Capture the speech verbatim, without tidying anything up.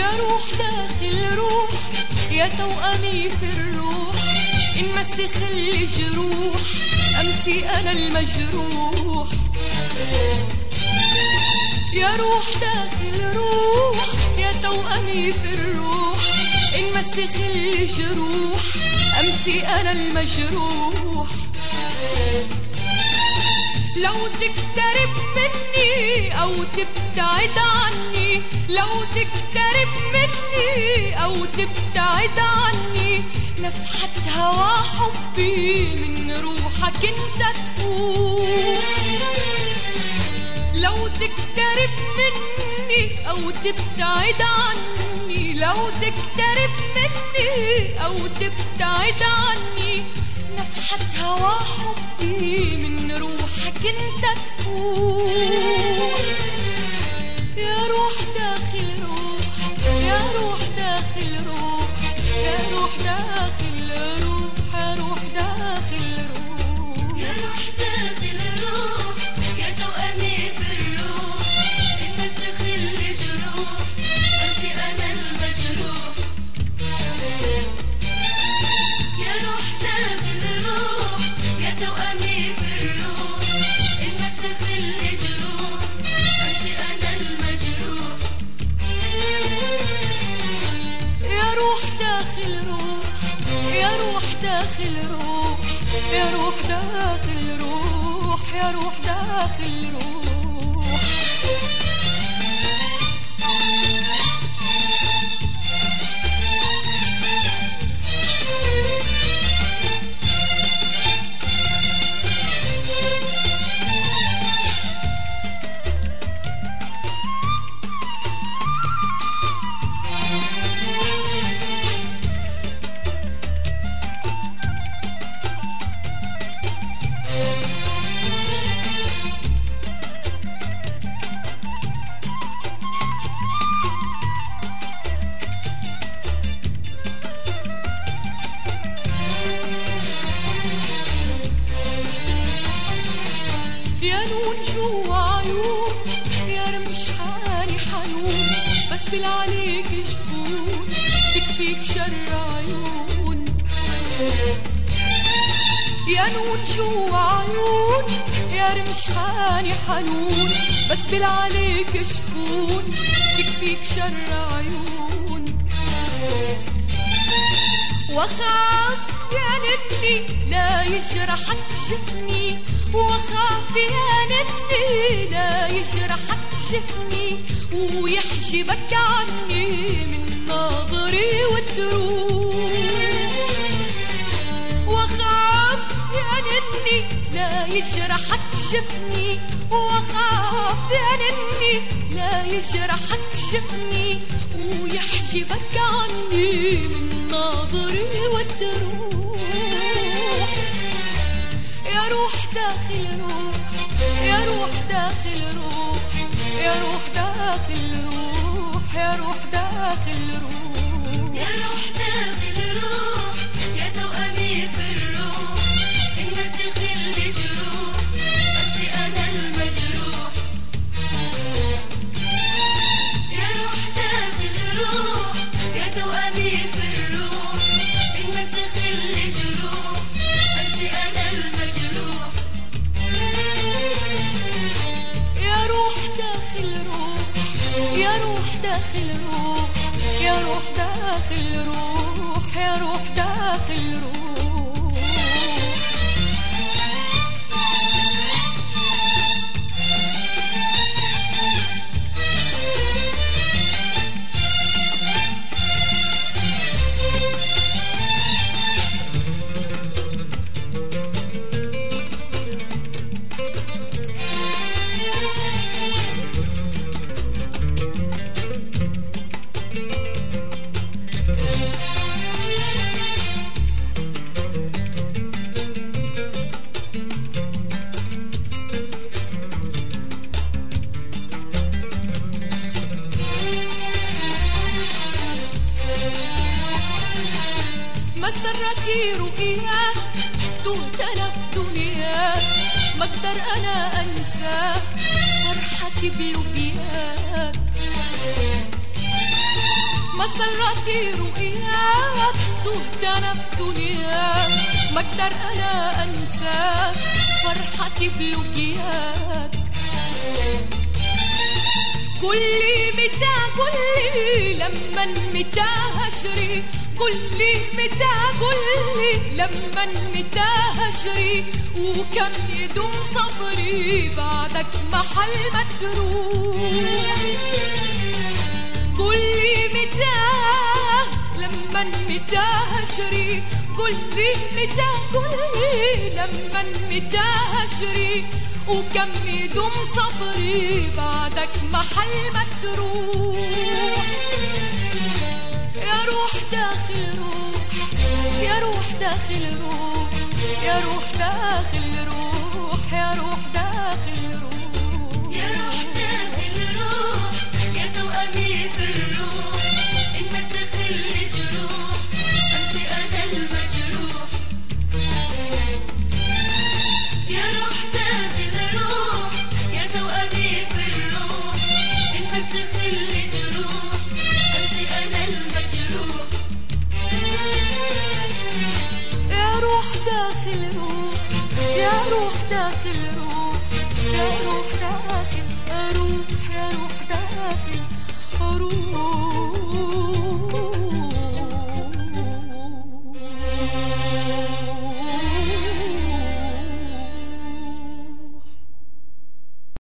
يا روح داخل روح يا توأمي في الروح، إن مسخ الجروح أمسي أنا المجروح. يا روح داخل روح يا توأمي في الروح، إن مسخ الجروح أمسي أنا المجروح. لو تقترب مني أو تبتعد عني، لو تقترب مني أو تبتعد عني، نفحة هوا حبي من روحك انت تفوح. لو تقترب مني أو تبتعد عني، لو تقترب مني أو تبتعد عني، نفحة هوا حبي من روحك انت تفوح. يا روح داخل روح يا روح داخل روح يا روح داخل روح يا روح داخل روح يا روح داخل روح يا توأمي في الروح، المسخ الجروح أنت أنا المجروح. يا روح داخل روح يا توأمي في الروح، المسخ الجروح أنت أنا المجروح. يا روح داخل روح يا روح داخل روح يا روح داخل روح يا روح داخل روح. يا نون جوا عيون يا رمش حالي حنون، بس بالعليك جبون تكفيك شر عيون. يا نون جوا عيون يا رمش حالي حنون، بس بالعليك جبون تكفيك شر عيون. وخاف يا نبني لا يجرحك جفني، وخاف يا نبني لا يجرحك جفني، ويحجبك عني من ناظري وتروح. وخاف يا نبني لا يجرحك جفني، وخاف يا نبني لا يجرحك جفني، ويحجبك عني من ناظري وتروح. يا روح داخل روح يا روح داخل روح يا روح داخل روح يا روح داخل روح. يا روح داخل روح يا توأمي في الروح، المسخ الجروح أنت أنا المجروح. يا روح داخل روح يا توأمي في الروح، المسخ الجروح أنت أنا المجروح. يا روح داخل روح يا روح داخل روح يا روح داخل روح يا روح داخل روح. مسرتي رؤياك تهت أنا في دنياك، ما اقدر أنا أنساك فرحتي بلقياك. مسرتي رؤياك، تهت أنا في دنياك، ما أقدر أنا أنساك، فرحتي بلقياك. قولي متى، قولي لما متى هجري، قولي متى، قولي لما متى هجري، وكم يدوم صبري بعدك محل ما تروح. قولي متى لما متى هجري، قولي متى، قولي لما متى هجري، وكم يدوم صبري بعدك محل ما تروح. يا روح داخل روح، يا روح داخل روح، يا روح داخل روح، يا روح داخل روح، يا روح داخل روح، يا توأمي في الروح، إن مسخ الجروح أمسي أنا المجروح. يا روح داخل روح، يا توأمي في الروح، إن مسخ الجروح أمسي أنا المجروح. يا روح داخل روح، يا روح داخل روح، يا روح